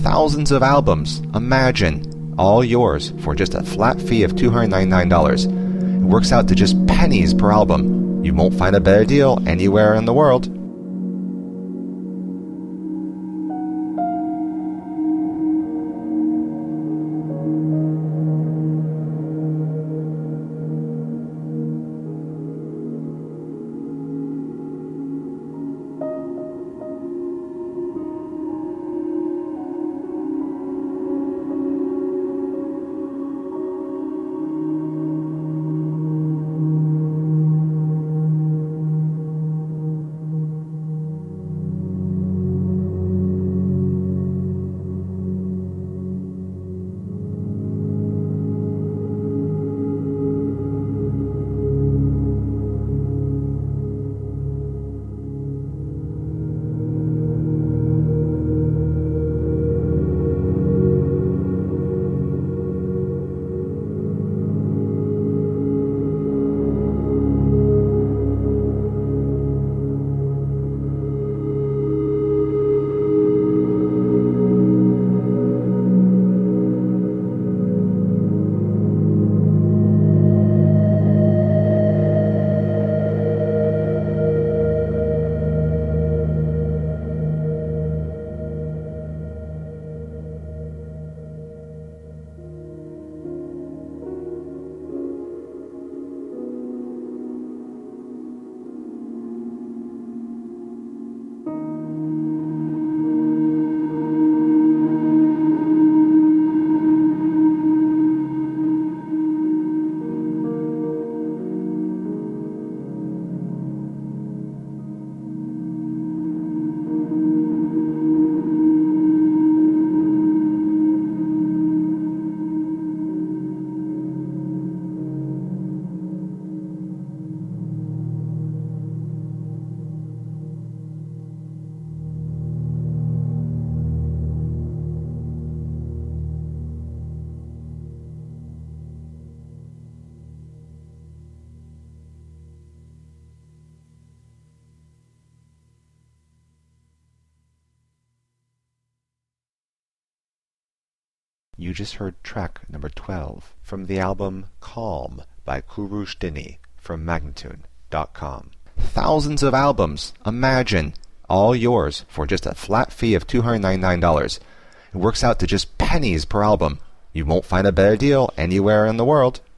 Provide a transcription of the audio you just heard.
thousands of albums. Imagine, all yours for just a flat fee of $299. It works out to just pennies per album. You won't find a better deal anywhere in the world. You just heard track number 12 from the album Calm by Kurush Dini from Magnatune.com. Thousands of albums. Imagine, all yours for just a flat fee of $299. It works out to just pennies per album. You won't find a better deal anywhere in the world.